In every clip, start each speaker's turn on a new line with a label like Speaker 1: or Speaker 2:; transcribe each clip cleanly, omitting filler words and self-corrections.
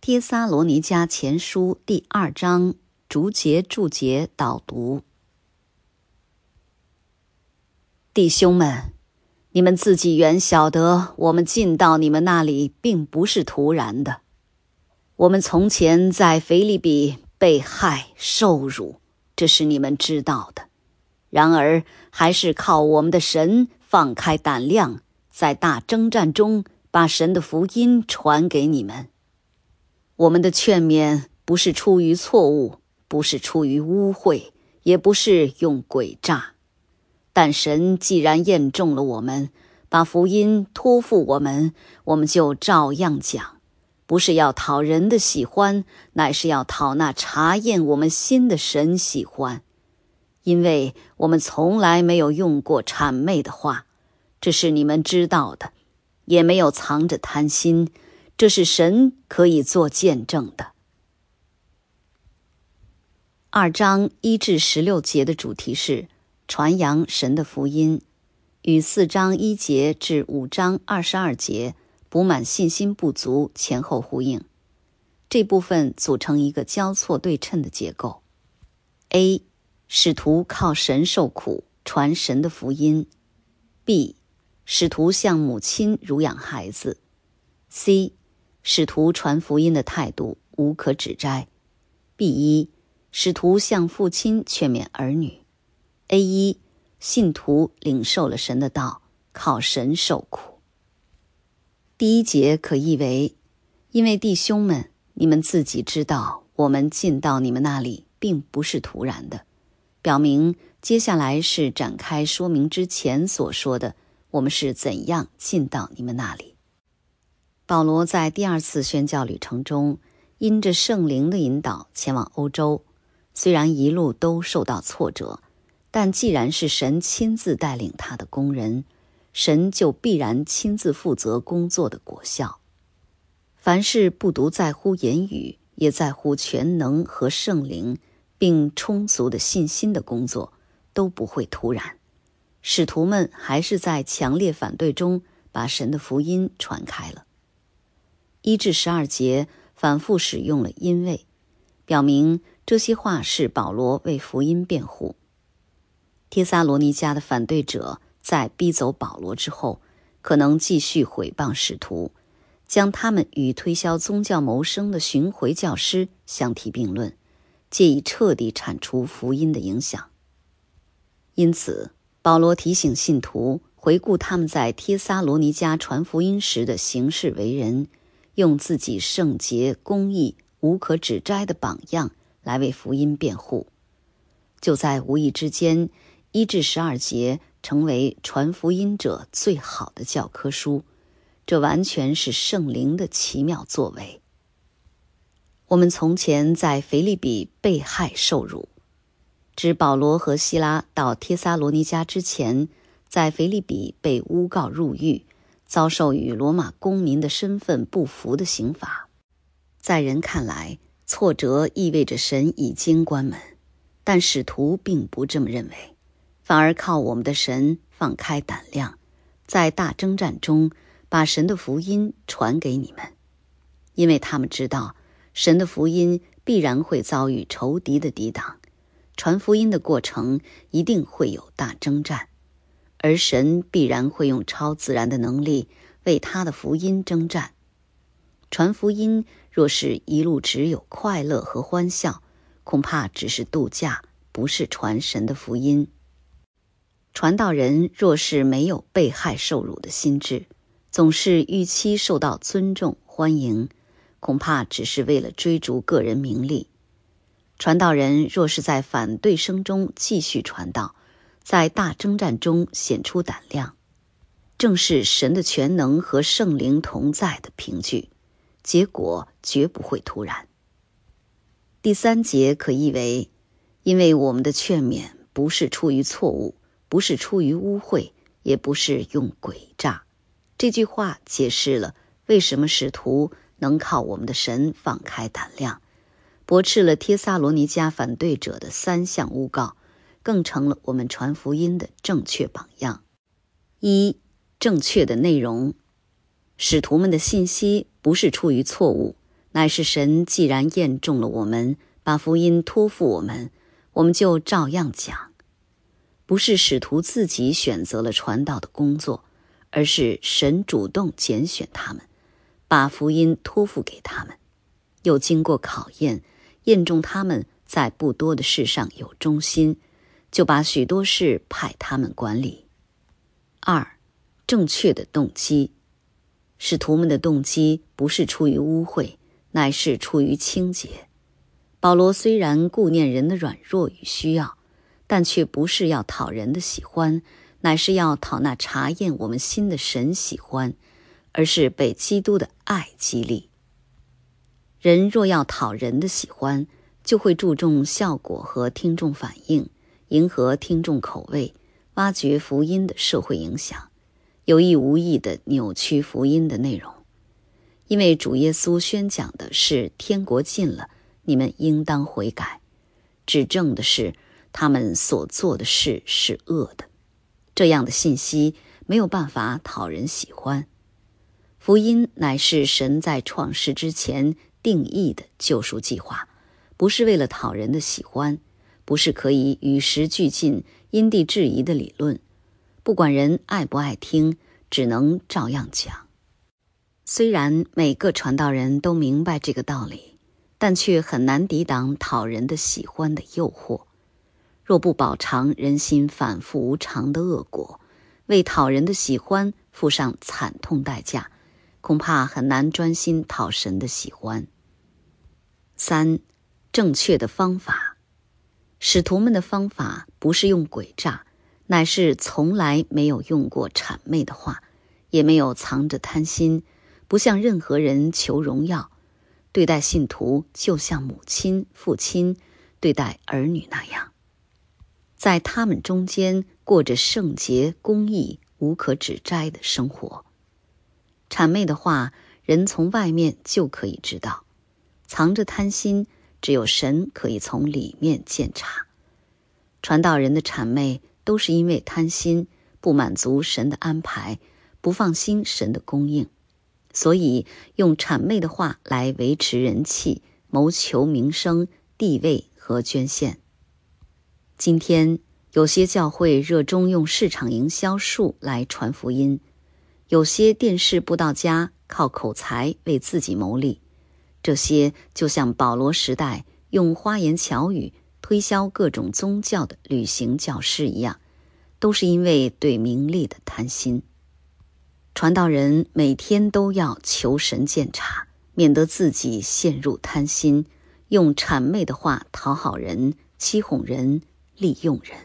Speaker 1: 帖撒罗尼迦前书第2章逐节注解导读。弟兄们，你们自己原晓得，我们进到你们那里并不是突然的。我们从前在腓立比被害受辱，这是你们知道的。然而还是靠我们的神放开胆量，在大征战中把神的福音传给你们。我们的劝勉不是出于错误，不是出于污秽，也不是用诡诈。但神既然验中了我们，把福音托付我们，我们就照样讲，不是要讨人的喜欢，乃是要讨那查验我们心的神喜欢。因为我们从来没有用过谄媚的话，这是你们知道的，也没有藏着贪心，这是神可以做见证的。2章1至16节的主题是传扬神的福音，与4章1节至5章22节补满信心不足前后呼应。这部分组成一个交错对称的结构。 A. 使徒靠神受苦，传神的福音。 B. 使徒像母亲乳养孩子。 C. 使徒传福音的态度无可指摘。 B1. 使徒像父亲劝勉儿女。 A1. 信徒领受了神的道，靠神受苦。第一节可译为：因为弟兄们，你们自己知道，我们进到你们那里并不是突然的，表明接下来是展开说明之前所说的我们是怎样进到你们那里。保罗在第2次宣教旅程中，因着圣灵的引导前往欧洲，虽然一路都受到挫折，但既然是神亲自带领他的工人，神就必然亲自负责工作的果效。凡事不独在乎言语，也在乎全能和圣灵并充足的信心的工作，都不会突然。使徒们还是在强烈反对中把神的福音传开了。1至12节反复使用了因为，表明这些话是保罗为福音辩护。帖撒罗尼迦的反对者在逼走保罗之后，可能继续毁谤使徒，将他们与推销宗教谋生的巡回教师相提并论，借以彻底铲除福音的影响。因此保罗提醒信徒回顾他们在帖撒罗尼迦传福音时的行事为人，用自己圣洁、公义、无可指摘的榜样来为福音辩护。就在无意之间，1至12节成为传福音者最好的教科书，这完全是圣灵的奇妙作为。我们从前在腓立比被害受辱，指保罗和希拉到帖撒罗尼迦之前，在腓立比被诬告入狱，遭受与罗马公民的身份不符的刑罚。在人看来，挫折意味着神已经关门，但使徒并不这么认为，反而靠我们的神放开胆量，在大征战中把神的福音传给你们。因为他们知道神的福音必然会遭遇仇敌的抵挡，传福音的过程一定会有大征战，而神必然会用超自然的能力为他的福音征战。传福音若是一路只有快乐和欢笑，恐怕只是度假，不是传神的福音。传道人若是没有被害受辱的心志，总是预期受到尊重欢迎，恐怕只是为了追逐个人名利。传道人若是在反对声中继续传道，在大征战中显出胆量，正是神的全能和圣灵同在的凭据，结果绝不会突然。第3节可译为：因为我们的劝勉不是出于错误，不是出于污秽，也不是用诡诈。这句话解释了为什么使徒能靠我们的神放开胆量，驳斥了帖撒罗尼迦反对者的3项诬告，更成了我们传福音的正确榜样。1. 正确的内容。使徒们的信息不是出于错误， 乃是神既然验中了我们，把福音托付我们，我们就照样讲。不是使徒自己选择了传道的工作，而是神主动拣选他们，把福音托付给他们，又经过考验，验中他们在不多的事上有忠心，就把许多事派他们管理。2. 正确的动机。使徒们的动机不是出于污秽，乃是出于清洁。保罗虽然顾念人的软弱与需要，但却不是要讨人的喜欢，乃是要讨那查验我们心的神喜欢，而是被基督的爱激励。人若要讨人的喜欢，就会注重效果和听众反应，迎合听众口味，挖掘福音的社会影响，有意无意地扭曲福音的内容。因为主耶稣宣讲的是天国近了，你们应当悔改，指证的是他们所做的事是恶的。这样的信息没有办法讨人喜欢。福音乃是神在创世之前定义的救赎计划，不是为了讨人的喜欢，不是可以与时俱进、因地制宜的理论，不管人爱不爱听，只能照样讲。虽然每个传道人都明白这个道理，但却很难抵挡讨人的喜欢的诱惑。若不饱尝人心反复无常的恶果，为讨人的喜欢付上惨痛代价，恐怕很难专心讨神的喜欢。3. 正确的方法。使徒们的方法不是用诡诈，乃是从来没有用过谄媚的话，也没有藏着贪心，不向任何人求荣耀，对待信徒就像母亲、父亲对待儿女那样，在他们中间过着圣洁、公义、无可指摘的生活。谄媚的话，人从外面就可以知道，藏着贪心，只有神可以从里面鉴察。传道人的谄媚都是因为贪心，不满足神的安排，不放心神的供应，所以用谄媚的话来维持人气，谋求名声、地位和捐献。今天有些教会热衷用市场营销术来传福音，有些电视布道家靠口才为自己谋利，这些就像保罗时代用花言巧语推销各种宗教的旅行教师一样，都是因为对名利的贪心。传道人每天都要求神鉴察，免得自己陷入贪心，用谄媚的话讨好人、欺哄人、利用人。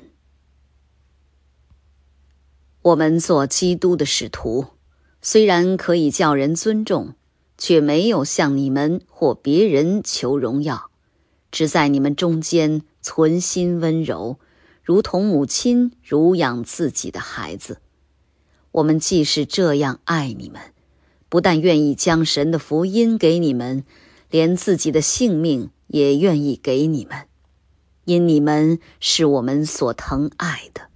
Speaker 1: 我们做基督的使徒，虽然可以叫人尊重，却没有向你们或别人求荣耀，只在你们中间存心温柔，如同母亲乳养自己的孩子。我们既是这样爱你们，不但愿意将神的福音给你们，连自己的性命也愿意给你们，因你们是我们所疼爱的。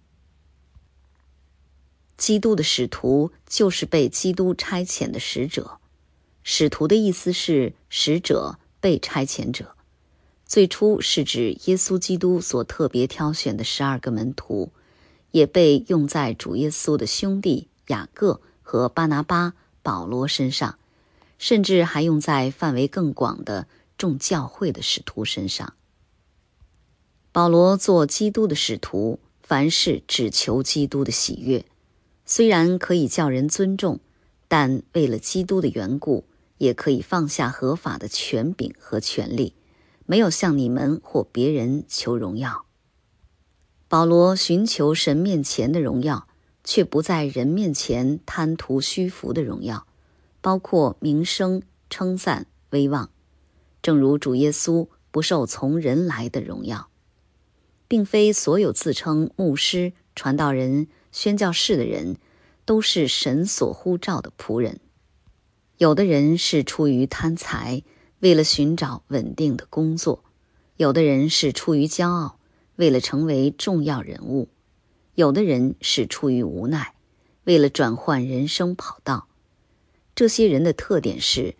Speaker 1: 基督的使徒就是被基督差遣的使者。使徒的意思是使者、被差遣者，最初是指耶稣基督所特别挑选的12个门徒，也被用在主耶稣的兄弟雅各和巴拿巴、保罗身上，甚至还用在范围更广的众教会的使徒身上。保罗做基督的使徒，凡事只求基督的喜悦，虽然可以叫人尊重，但为了基督的缘故，也可以放下合法的权柄和权力，没有向你们或别人求荣耀。保罗寻求神面前的荣耀，却不在人面前贪图虚浮的荣耀，包括名声、称赞、威望，正如主耶稣不受从人来的荣耀。并非所有自称牧师、传道人、宣教士的人都是神所呼召的仆人。有的人是出于贪财，为了寻找稳定的工作；有的人是出于骄傲，为了成为重要人物；有的人是出于无奈，为了转换人生跑道。这些人的特点是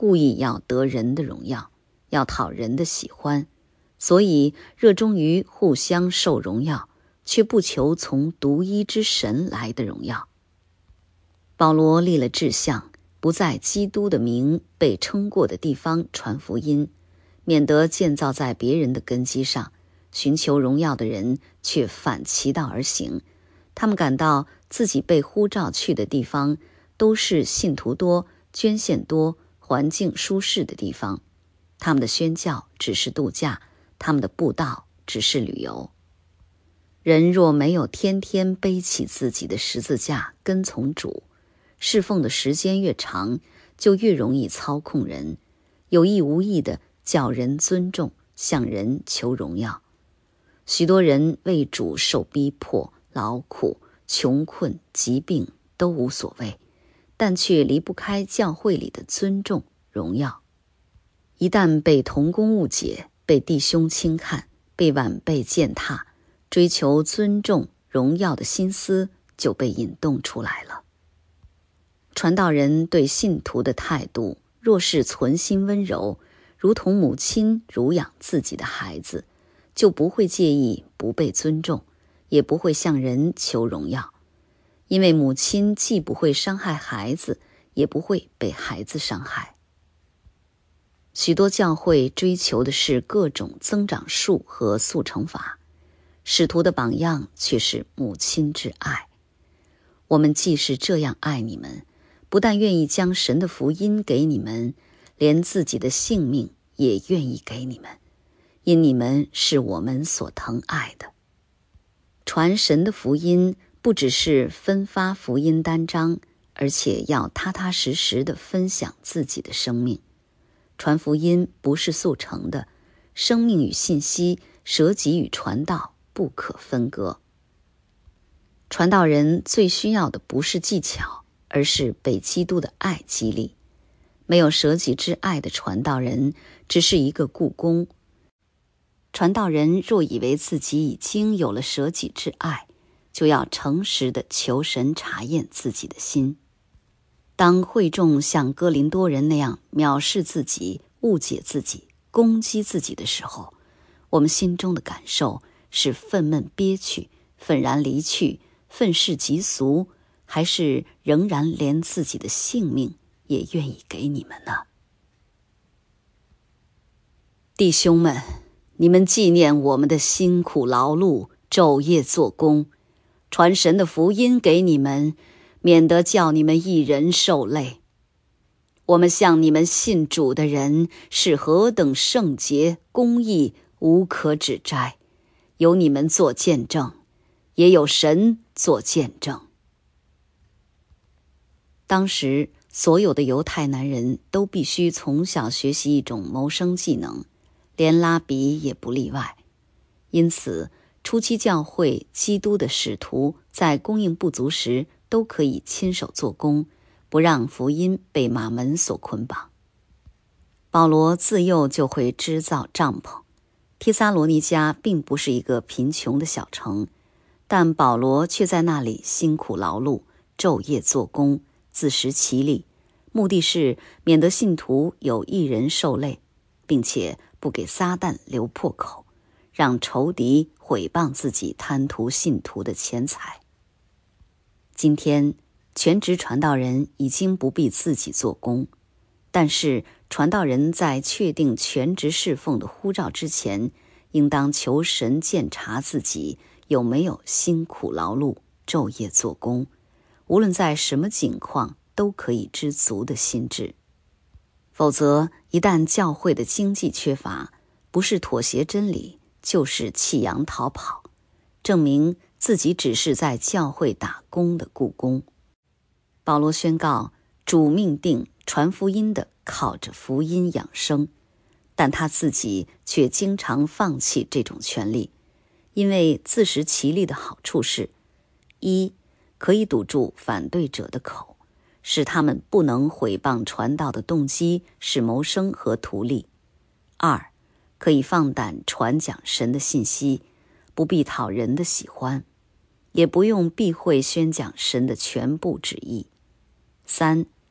Speaker 1: 故意要得人的荣耀，要讨人的喜欢，所以热衷于互相受荣耀，却不求从独一之神来的荣耀。保罗立了志向，不在基督的名被称过的地方传福音，免得建造在别人的根基上，寻求荣耀的人却反其道而行。他们感到自己被呼召去的地方都是信徒多、捐献多、环境舒适的地方，他们的宣教只是度假，他们的布道只是旅游。人若没有天天背起自己的十字架跟从主，侍奉的时间越长，就越容易操控人，有意无意地叫人尊重，向人求荣耀。许多人为主受逼迫、劳苦、穷困、疾病都无所谓，但却离不开教会里的尊重、荣耀。一旦被同工误解，被弟兄轻看，被晚辈践踏，追求尊重、荣耀的心思就被引动出来了。传道人对信徒的态度，若是存心温柔，如同母亲乳养自己的孩子，就不会介意不被尊重，也不会向人求荣耀，因为母亲既不会伤害孩子，也不会被孩子伤害。许多教会追求的是各种增长术和速成法，使徒的榜样却是母亲之爱。我们既是这样爱你们，不但愿意将神的福音给你们，连自己的性命也愿意给你们，因你们是我们所疼爱的。传神的福音不只是分发福音单张，而且要踏踏实实地分享自己的生命。传福音不是速成的，生命与信息、舍己与传道不可分割。传道人最需要的不是技巧，而是被基督的爱激励。没有舍己之爱的传道人只是一个雇工。传道人若以为自己已经有了舍己之爱，就要诚实地求神查验自己的心。当会众像哥林多人那样藐视自己、误解自己、攻击自己的时候，我们心中的感受是愤懑憋屈、愤然离去、愤世嫉俗，还是仍然连自己的性命也愿意给你们呢？弟兄们，你们纪念我们的辛苦劳碌，昼夜做工，传神的福音给你们，免得叫你们一人受累。我们向你们信主的人是何等圣洁、公义，无可指摘，有你们做见证，也有神做见证。当时所有的犹太男人都必须从小学习一种谋生技能，连拉比也不例外。因此初期教会基督的使徒在供应不足时都可以亲手做工，不让福音被马门所捆绑。保罗自幼就会织造帐篷。帖撒罗尼迦并不是一个贫穷的小城，但保罗却在那里辛苦劳碌，昼夜做工，自食其力，目的是免得信徒有一人受累，并且不给撒旦留破口，让仇敌毁谤自己贪图信徒的钱财。今天全职传道人已经不必自己做工，但是传道人在确定全职侍奉的呼召之前，应当求神鉴察自己有没有辛苦劳碌、昼夜做工，无论在什么境况都可以知足的心智。否则一旦教会的经济缺乏，不是妥协真理，就是弃羊逃跑，证明自己只是在教会打工的雇工。保罗宣告，主命定传福音的靠着福音养生，但他自己却经常放弃这种权利，因为自食其力的好处是：一，可以堵住反对者的口，使他们不能毁谤传道的动机是谋生和图利；二，可以放胆传讲神的信息，不必讨人的喜欢，也不用避讳宣讲神的全部旨意；三，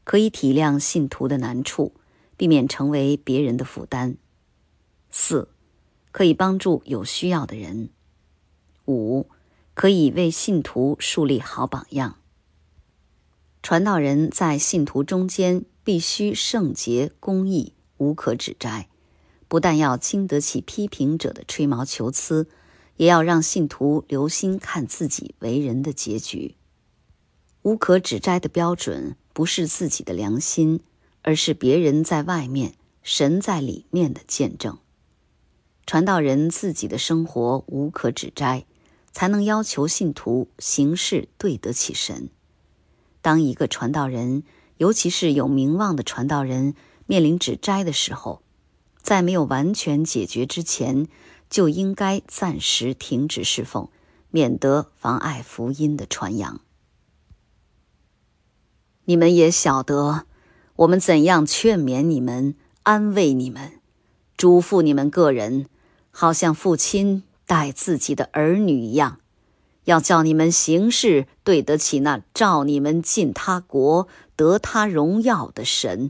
Speaker 1: 可以体谅信徒的难处，避免成为别人的负担。4. 可以帮助有需要的人。5. 可以为信徒树立好榜样。传道人在信徒中间必须圣洁、公义，无可指摘，不但要经得起批评者的吹毛求疵，也要让信徒留心看自己为人的结局。无可指摘的标准不是自己的良心，而是别人在外面，神在里面的见证。传道人自己的生活无可指摘，才能要求信徒行事对得起神。当一个传道人，尤其是有名望的传道人，面临指摘的时候，在没有完全解决之前，就应该暂时停止侍奉，免得妨碍福音的传扬。你们也晓得，我们怎样劝勉你们，安慰你们，嘱咐你们个人，好像父亲待自己的儿女一样，要叫你们行事对得起那召你们进他国得他荣耀的神。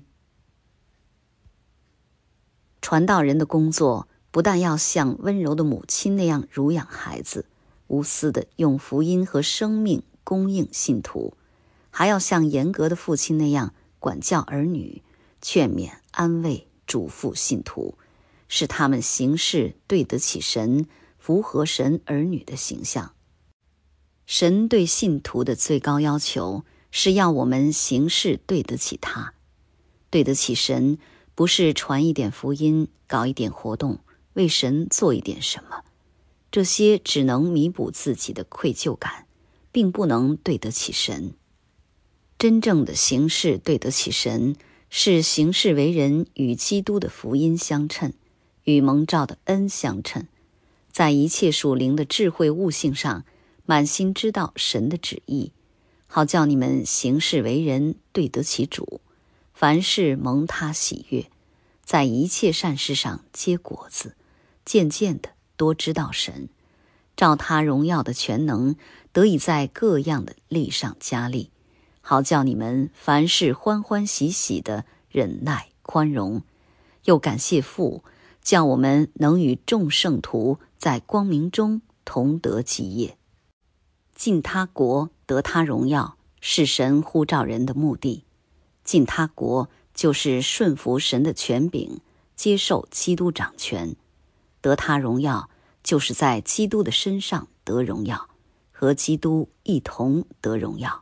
Speaker 1: 传道人的工作不但要像温柔的母亲那样乳养孩子，无私地用福音和生命供应信徒，还要像严格的父亲那样管教儿女，劝勉、安慰、嘱咐信徒，使他们行事对得起神，符合神儿女的形象。神对信徒的最高要求是要我们行事对得起他。对得起神，不是传一点福音，搞一点活动，为神做一点什么，这些只能弥补自己的愧疚感，并不能对得起神。真正的行事对得起神，是行事为人与基督的福音相称，与蒙召的恩相称，在一切属灵的智慧悟性上满心知道神的旨意，好叫你们行事为人对得起主，凡事蒙他喜悦，在一切善事上结果子，渐渐的多知道神，照他荣耀的全能，得以在各样的力上加力，好叫你们凡事欢欢喜喜的忍耐宽容，又感谢父，叫我们能与众圣徒在光明中同得基业。进他国得他荣耀，是神呼召人的目的。进他国就是顺服神的权柄，接受基督掌权。得他荣耀就是在基督的身上得荣耀，和基督一同得荣耀。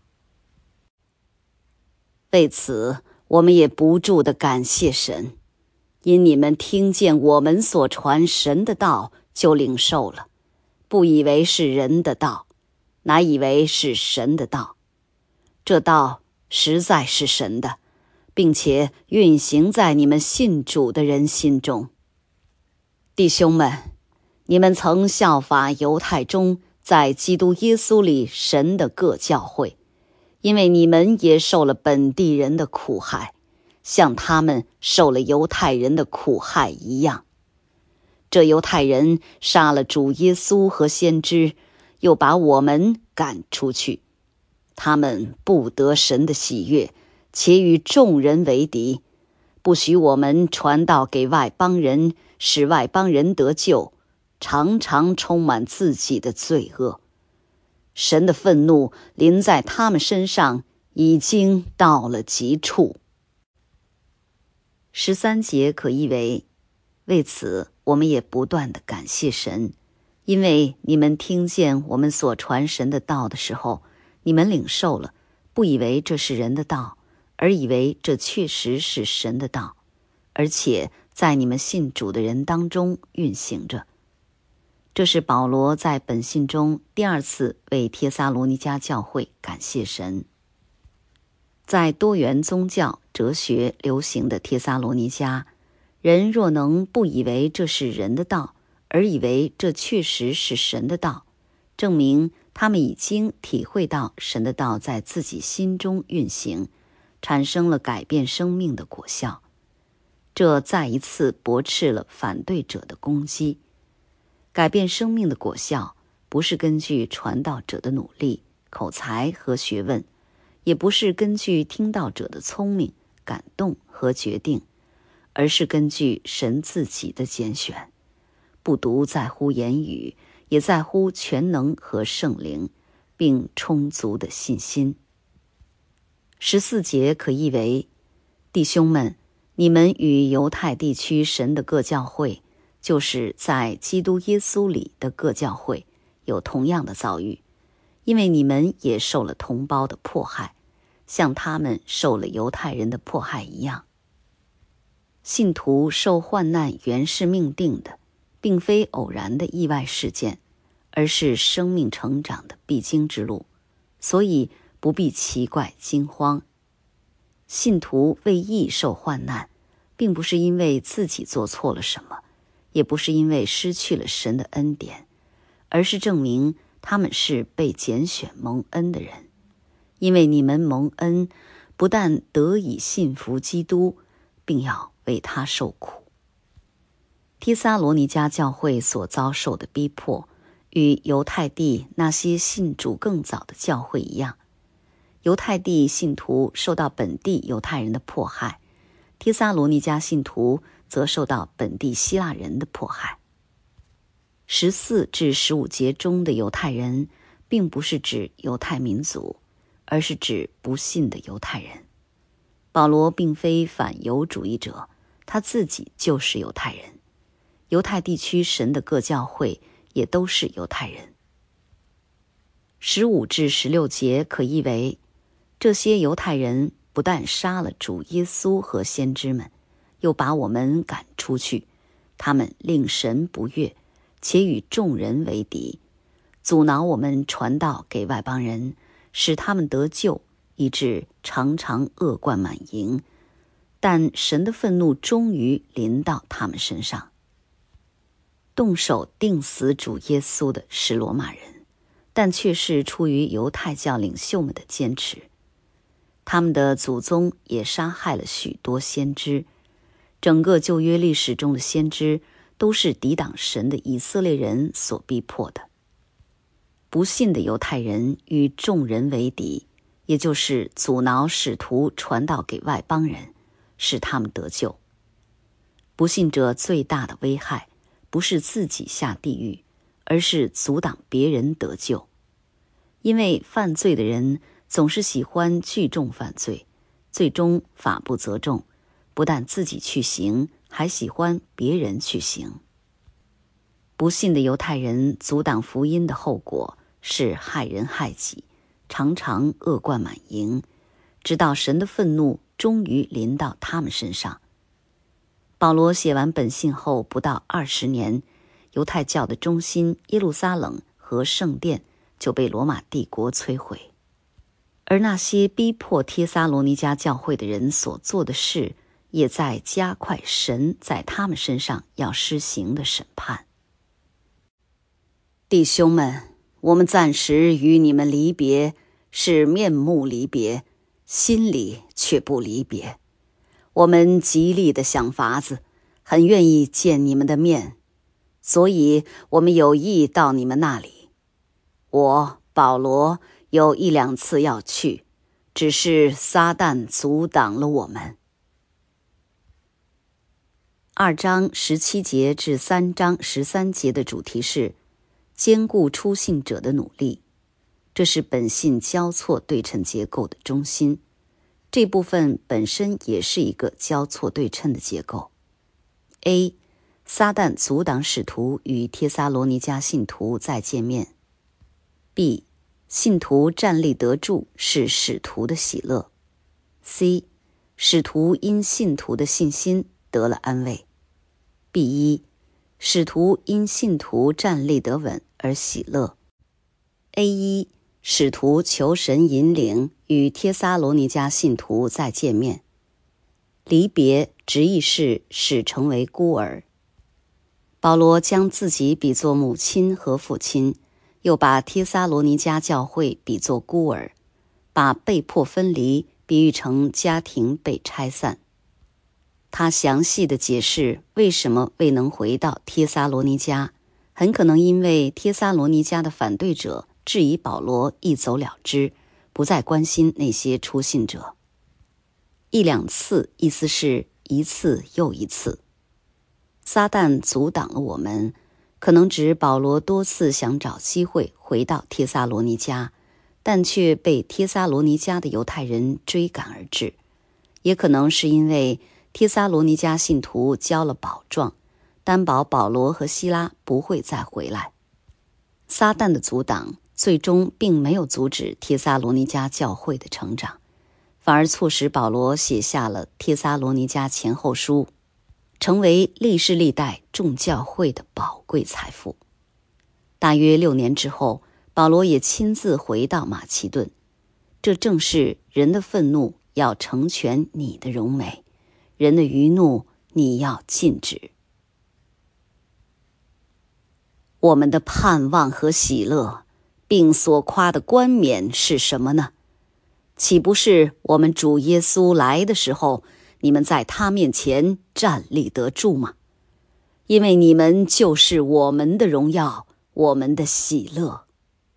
Speaker 1: 为此，我们也不住地感谢神，因你们听见我们所传神的道，就领受了，不以为是人的道，乃以为是神的道。这道实在是神的，并且运行在你们信主的人心中。弟兄们，你们曾效法犹太中在基督耶稣里神的各教会，因为你们也受了本地人的苦害，像他们受了犹太人的苦害一样。这犹太人杀了主耶稣和先知，又把我们赶出去。他们不得神的喜悦，且与众人为敌，不许我们传道给外邦人，使外邦人得救，常常充满自己的罪恶。神的愤怒临在他们身上，已经到了极处。13节可译为：为此，我们也不断地感谢神，因为你们听见我们所传神的道的时候，你们领受了，不以为这是人的道，而以为这确实是神的道，而且在你们信主的人当中运行着。这是保罗在本信中第二次为帖撒罗尼迦教会感谢神。在多元宗教哲学流行的帖撒罗尼迦，人若能不以为这是人的道，而以为这确实是神的道，证明他们已经体会到神的道在自己心中运行，产生了改变生命的果效。这再一次驳斥了反对者的攻击。改变生命的果效不是根据传道者的努力、口才和学问， 也不是根据听到者的聪明、感动和决定，而是根据神自己的拣选，不独在乎言语，也在乎全能和圣灵，并充足的信心。14节可译为：弟兄们，你们与犹太地区神的各教会，就是在基督耶稣里的各教会，有同样的遭遇，因为你们也受了同胞的迫害，像他们受了犹太人的迫害一样。信徒受患难原是命定的，并非偶然的意外事件，而是生命成长的必经之路，所以不必奇怪惊慌。信徒为义受患难，并不是因为自己做错了什么，也不是因为失去了神的恩典，而是证明他们是被拣选蒙恩的人。因为你们蒙恩，不但得以信服基督，并要为他受苦。帖撒罗尼迦教会所遭受的逼迫，与犹太地那些信主更早的教会一样。犹太地信徒受到本地犹太人的迫害，帖撒罗尼迦信徒则受到本地希腊人的迫害。14至15节中的犹太人，并不是指犹太民族，而是指不信的犹太人。保罗并非反犹主义者，他自己就是犹太人。犹太地区神的各教会也都是犹太人。15至16节可译为：这些犹太人不但杀了主耶稣和先知们，又把我们赶出去，他们令神不悦，且与众人为敌，阻挠我们传道给外邦人，使他们得救，以致常常恶贯满盈。但神的愤怒终于临到他们身上。动手钉死主耶稣的是罗马人，但却是出于犹太教领袖们的坚持。他们的祖宗也杀害了许多先知。整个旧约历史中的先知都是抵挡神的以色列人所逼迫的。不信的犹太人与众人为敌，也就是阻挠使徒传道给外邦人，使他们得救。不信者最大的危害，不是自己下地狱，而是阻挡别人得救。因为犯罪的人总是喜欢聚众犯罪，最终法不责众，不但自己去行，还喜欢别人去行。不信的犹太人阻挡福音的后果是害人害己，常常恶贯满盈，直到神的愤怒终于临到他们身上。保罗写完本信后不到20年，犹太教的中心耶路撒冷和圣殿就被罗马帝国摧毁。而那些逼迫帖撒罗尼迦教会的人所做的事，也在加快神在他们身上要施行的审判。弟兄们，我们暂时与你们离别，是面目离别，心里却不离别。我们极力的想法子，很愿意见你们的面，所以我们有意到你们那里。我保罗有1、2次要去，只是撒旦阻挡了我们。2章17节至3章13节的主题是兼顾初信者的努力，这是本信交错对称结构的中心。这部分本身也是一个交错对称的结构。A. 撒旦阻挡使徒与帖撒罗尼迦信徒再见面。B. 信徒站立得住是使徒的喜乐。C. 使徒因信徒的信心得了安慰。B1. 使徒因信徒站立得稳而喜乐。A1. 使徒求神引领与帖撒罗尼迦信徒再见面。离别直译是使成为孤儿。保罗将自己比作母亲和父亲，又把帖撒罗尼迦教会比作孤儿，把被迫分离比喻成家庭被拆散。他详细地解释为什么未能回到帖撒罗尼迦，很可能因为帖撒罗尼迦的反对者质疑保罗一走了之， 不再关心那些初信者。一两次意思是一次又一次。撒旦阻挡了我们，可能指保罗多次想找机会回到帖撒罗尼迦，但却被帖撒罗尼迦的犹太人追赶而至，也可能是因为帖撒罗尼迦信徒交了保状，担保保罗和希拉不会再回来。撒旦的阻挡最终并没有阻止帖撒罗尼迦教会的成长，反而促使保罗写下了帖撒罗尼迦前后书，成为历世历代众教会的宝贵财富。大约6年之后，保罗也亲自回到马其顿。这正是人的愤怒要成全你的荣美，人的余怒你要禁止。我们的盼望和喜乐，并所夸的冠冕是什么呢？岂不是我们主耶稣来的时候，你们在他面前站立得住吗？因为你们就是我们的荣耀，我们的喜乐。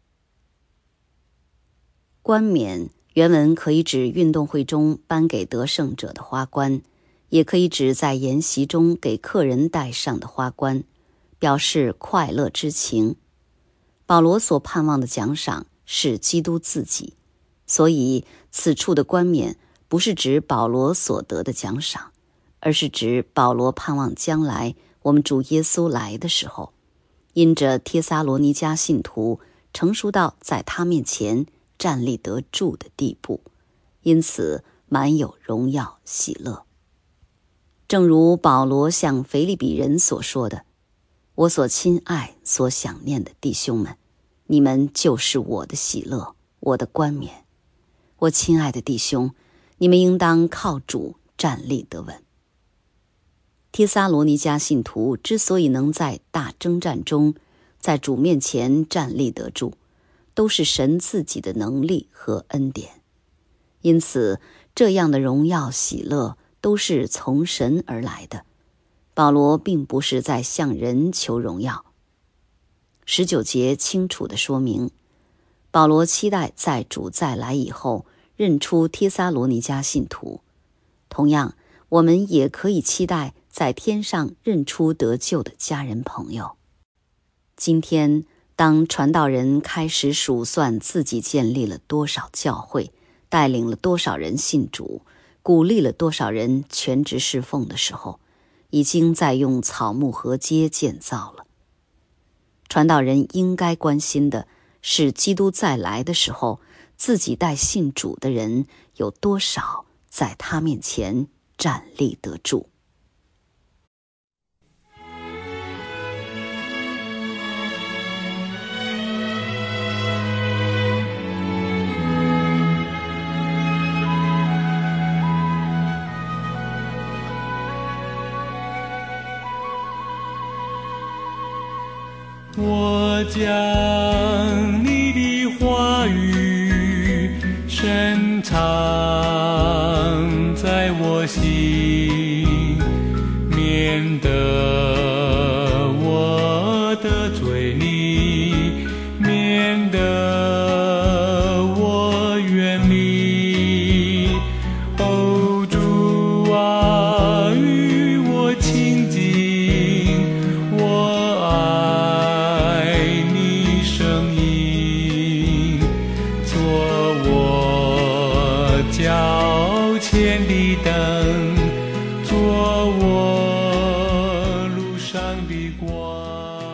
Speaker 1: 冠冕原文可以指运动会中颁给得胜者的花冠，也可以指在筵席中给客人戴上的花冠，表示快乐之情。保罗所盼望的奖赏是基督自己，所以此处的冠冕不是指保罗所得的奖赏，而是指保罗盼望将来我们主耶稣来的时候，因着帖撒罗尼迦信徒成熟到在他面前站立得住的地步，因此满有荣耀喜乐。正如保罗向腓立比人所说的，我所亲爱所想念的弟兄们，你们就是我的喜乐，我的冠冕。我亲爱的弟兄，你们应当靠主站立得稳。帖撒罗尼迦信徒之所以能在大征战中在主面前站立得住，都是神自己的能力和恩典。因此这样的荣耀喜乐都是从神而来的。保罗并不是在向人求荣耀。19节清楚地说明，保罗期待在主再来以后认出帖撒罗尼迦信徒。同样，我们也可以期待在天上认出得救的家人朋友。今天当传道人开始数算自己建立了多少教会，带领了多少人信主，鼓励了多少人全职侍奉的时候，已经在用草木禾秸建造了。传道人应该关心的是基督再来的时候，自己带信主的人有多少在他面前站立得住。
Speaker 2: 我将你的话语深藏在我心，免得我得罪你，免得我远离。哦，主啊，与我亲近，我爱你声音，做我脚前的灯，做我路上的光。